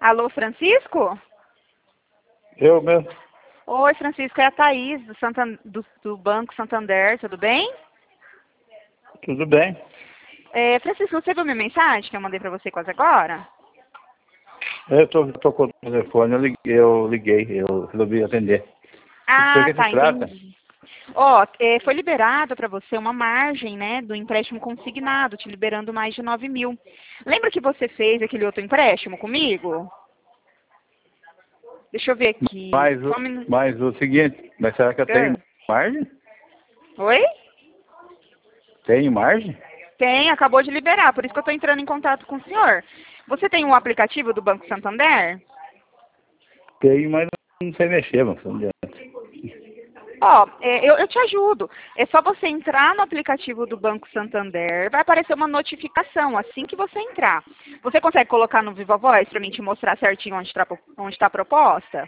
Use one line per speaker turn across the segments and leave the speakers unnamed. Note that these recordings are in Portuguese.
Alô, Francisco?
Eu mesmo.
Oi, Francisco, é a Thaís, do Banco Santander, tudo bem?
Tudo bem?
Francisco, você viu minha mensagem que eu mandei para você quase agora?
Eu tô com o telefone, eu liguei, eu resolvi atender. Do que
Ah,
se
tá,
trata?
entendi. Foi liberado para você uma margem, né, do empréstimo consignado, te liberando mais de 9 mil. Lembra que você fez aquele outro empréstimo comigo? Deixa eu ver aqui.
Mas,
Só um minuto.
mas o seguinte, mas será que eu tenho margem?
Oi?
Tenho margem?
Tem, acabou de liberar, por isso que eu estou entrando em contato com o senhor. Você tem um aplicativo do Banco Santander?
Tenho, mas não sei mexer, mano.
Eu te ajudo. É só você entrar no aplicativo do Banco Santander, vai aparecer uma notificação assim que você entrar. Você consegue colocar no Viva Voz para mim te mostrar certinho onde está a proposta?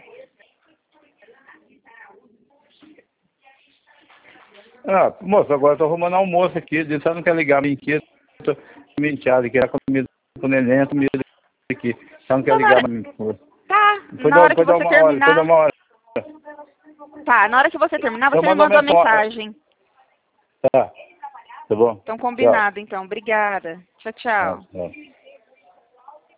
Ah, moço, agora eu tô arrumando almoço aqui, você não quer ligar a mim aqui, eu tô menteado aqui, era comida com neném, comida aqui. Você não quer
Então,
ligar pra mim?
tá, na hora que
Depois dá
você
uma hora, depois dá
terminar,
uma hora.
tá, na hora que você terminar,
Eu
você me
mando uma
manda uma
mensagem.
mensagem.
Tá bom.
Então,
Tchau.
combinado, então. Obrigada. Tchau, tchau.
Tchau.